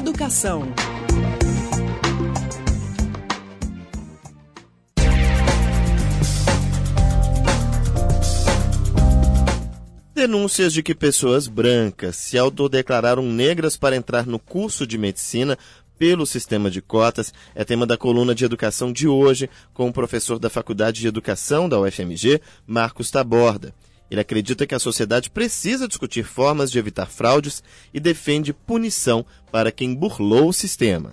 Educação. Denúncias de que pessoas brancas se autodeclararam negras para entrar no curso de medicina pelo sistema de cotas é tema da coluna de educação de hoje com o professor da Faculdade de Educação da UFMG, Marcos Taborda. Ele acredita que a sociedade precisa discutir formas de evitar fraudes e defende punição para quem burlou o sistema.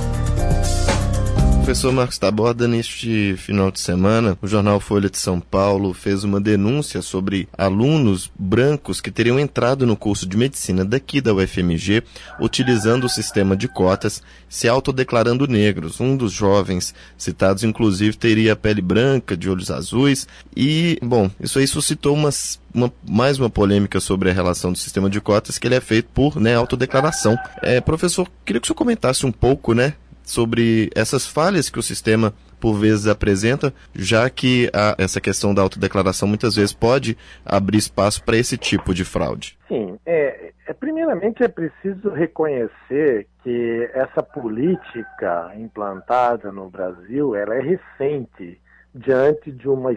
Professor Marcos Taborda, neste final de semana, o jornal Folha de São Paulo fez uma denúncia sobre alunos brancos que teriam entrado no curso de medicina daqui da UFMG, utilizando o sistema de cotas, se autodeclarando negros. Um dos jovens citados, inclusive, teria pele branca, de olhos azuis, e, bom, isso aí suscitou mais uma polêmica sobre a relação do sistema de cotas, que ele é feito por autodeclaração. Professor, queria que o senhor comentasse um pouco, sobre essas falhas que o sistema, por vezes, apresenta, já que essa questão da autodeclaração muitas vezes pode abrir espaço para esse tipo de fraude. Sim, primeiramente é preciso reconhecer que essa política implantada no Brasil, ela é recente, diante de uma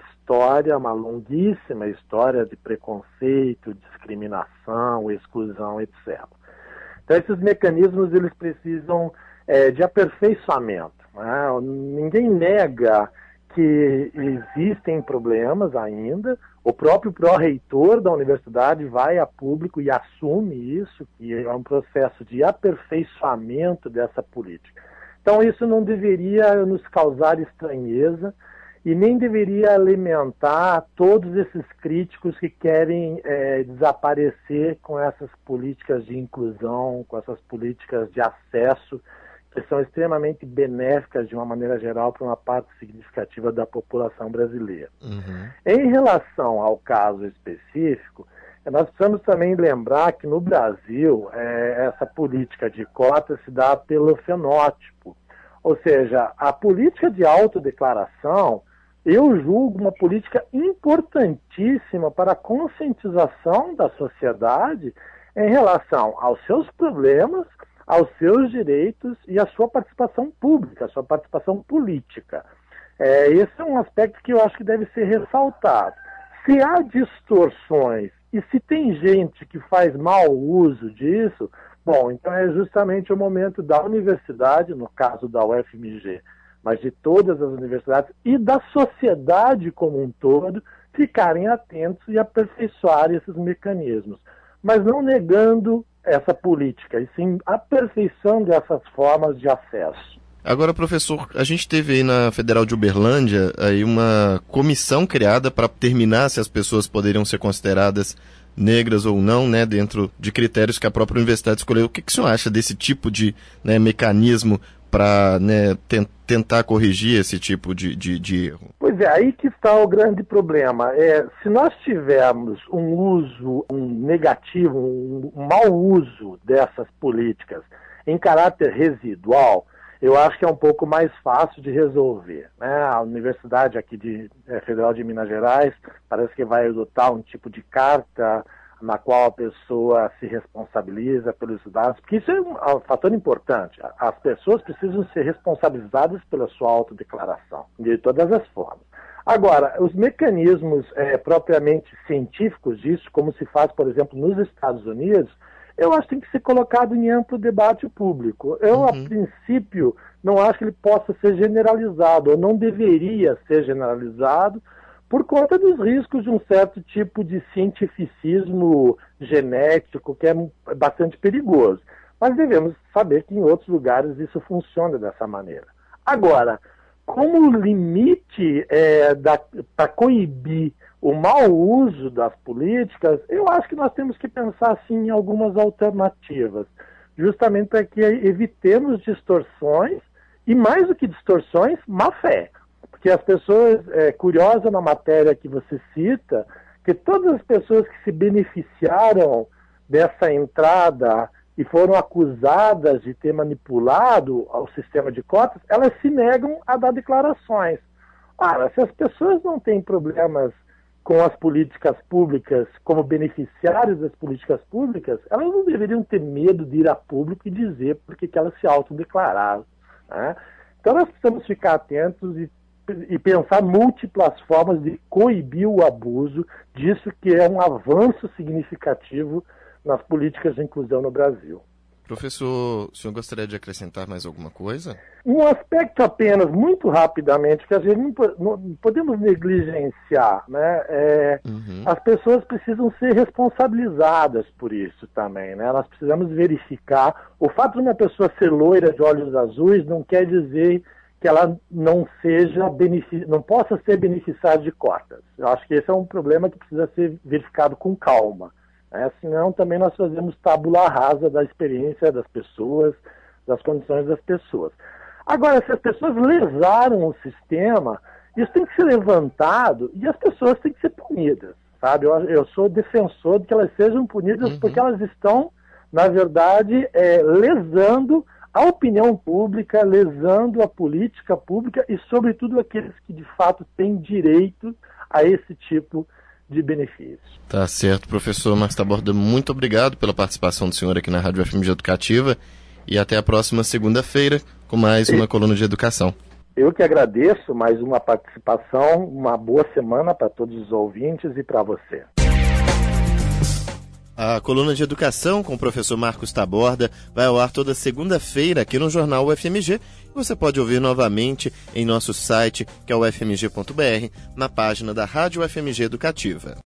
longuíssima história de preconceito, discriminação, exclusão, etc. Então esses mecanismos, eles precisam de aperfeiçoamento. Ninguém nega que existem problemas ainda. O próprio pró-reitor da universidade vai a público e assume isso, que é um processo de aperfeiçoamento dessa política. Então isso não deveria nos causar estranheza e nem deveria alimentar todos esses críticos que querem desaparecer com essas políticas de inclusão, com essas políticas de acesso, que são extremamente benéficas, de uma maneira geral, para uma parte significativa da população brasileira. Uhum. Em relação ao caso específico, nós precisamos também lembrar que no Brasil, essa política de cota se dá pelo fenótipo. Ou seja, a política de autodeclaração, eu julgo uma política importantíssima para a conscientização da sociedade em relação aos seus problemas, aos seus direitos e à sua participação pública, à sua participação política. Esse é um aspecto que eu acho que deve ser ressaltado. Se há distorções e se tem gente que faz mau uso disso, bom, então é justamente o momento da universidade, no caso da UFMG, mas de todas as universidades e da sociedade como um todo, ficarem atentos e aperfeiçoarem esses mecanismos, mas não negando essa política, e sim aperfeiçoando essas formas de acesso. Agora, professor, a gente teve aí na Federal de Uberlândia aí uma comissão criada para determinar se as pessoas poderiam ser consideradas negras ou não, dentro de critérios que a própria universidade escolheu. O que o senhor acha desse tipo de mecanismo para tentar corrigir esse tipo de erro? Pois é, aí que está o grande problema. Se nós tivermos um uso negativo, um mau uso dessas políticas em caráter residual, eu acho que é um pouco mais fácil de resolver. A Universidade aqui Federal de Minas Gerais parece que vai adotar um tipo de carta na qual a pessoa se responsabiliza pelos dados, porque isso é um fator importante. As pessoas precisam ser responsabilizadas pela sua autodeclaração, de todas as formas. Agora, os mecanismos propriamente científicos disso, como se faz, por exemplo, nos Estados Unidos, eu acho que tem que ser colocado em amplo debate público. Eu, a princípio, não acho que ele possa ser generalizado, ou não deveria ser generalizado, por conta dos riscos de um certo tipo de cientificismo genético, que é bastante perigoso. Mas devemos saber que em outros lugares isso funciona dessa maneira. Agora, como limite para coibir o mau uso das políticas, eu acho que nós temos que pensar assim, em algumas alternativas, justamente para que evitemos distorções, e mais do que distorções, má-fé. Porque as pessoas, curiosas na matéria que você cita, que todas as pessoas que se beneficiaram dessa entrada e foram acusadas de ter manipulado o sistema de cotas, elas se negam a dar declarações. Ora, se as pessoas não têm problemas com as políticas públicas, como beneficiários das políticas públicas, elas não deveriam ter medo de ir a público e dizer por que elas se autodeclararam, né? Então nós precisamos ficar atentos e pensar múltiplas formas de coibir o abuso disso, que é um avanço significativo nas políticas de inclusão no Brasil. Professor, o senhor gostaria de acrescentar mais alguma coisa? Um aspecto apenas, muito rapidamente, que a gente não podemos negligenciar, né? As pessoas precisam ser responsabilizadas por isso também, né? Nós precisamos verificar. O fato de uma pessoa ser loira de olhos azuis não quer dizer que ela não possa ser beneficiária de cotas. Eu acho que esse é um problema que precisa ser verificado com calma. Senão também nós fazemos tábula rasa da experiência das pessoas, das condições das pessoas. Agora, se as pessoas lesaram o sistema, isso tem que ser levantado e as pessoas têm que ser punidas, sabe? Eu sou defensor de que elas sejam punidas porque elas estão, na verdade, lesando a opinião pública, lesando a política pública e, sobretudo, aqueles que de fato têm direito a esse tipo de benefício. Tá certo, professor Marcos Taborda, muito obrigado pela participação do senhor aqui na Rádio FMG Educativa e até a próxima segunda-feira com mais uma coluna de educação. Eu que agradeço, mais uma participação, uma boa semana para todos os ouvintes e para você. A coluna de educação com o professor Marcos Taborda vai ao ar toda segunda-feira aqui no Jornal UFMG e você pode ouvir novamente em nosso site, que é o ufmg.br, na página da Rádio UFMG Educativa.